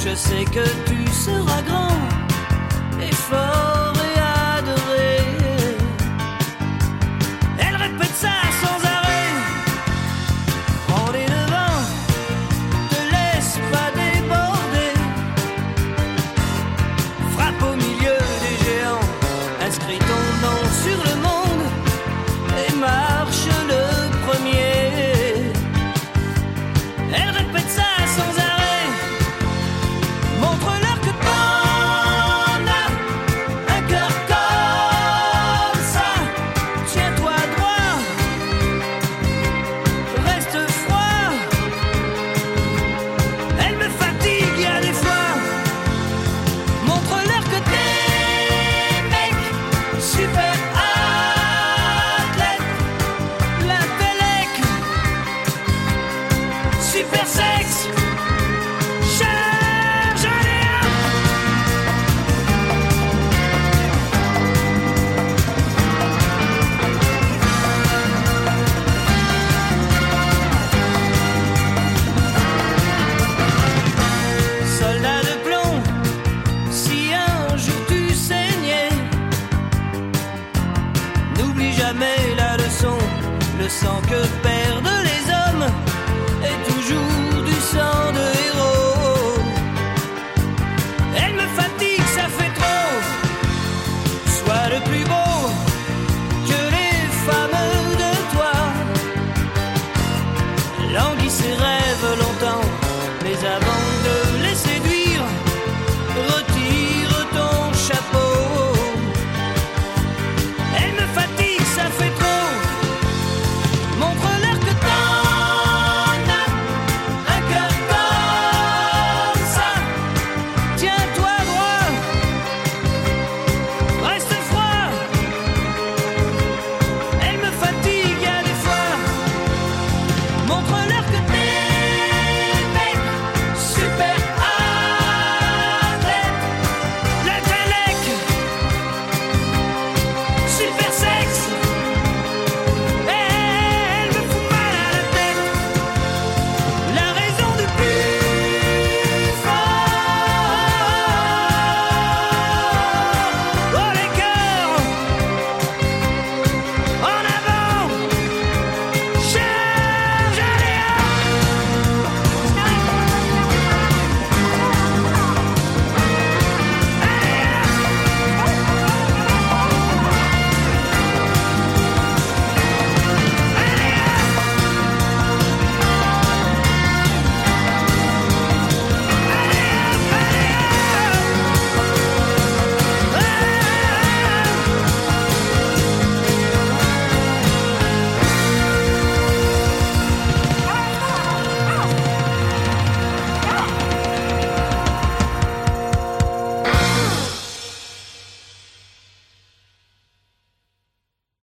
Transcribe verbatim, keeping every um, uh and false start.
Je sais que tu seras grand et fort et adoré. Elle répète ça sans arrêt. Prends les devants, te laisse pas déborder. Frappe au milieu des géants, inscris ton nom sur le monde et marche le premier. Elle répète ça sans arrêt. Montre-leur que t'en as un cœur comme ça. Tiens-toi droit, reste froid. Elle me fatigue, y a des fois. Montre-leur que t'es mec, super athlète, l'intellect, super sexe. Soldat de plomb, si un jour tu saignais, n'oublie jamais la leçon, le sang que perd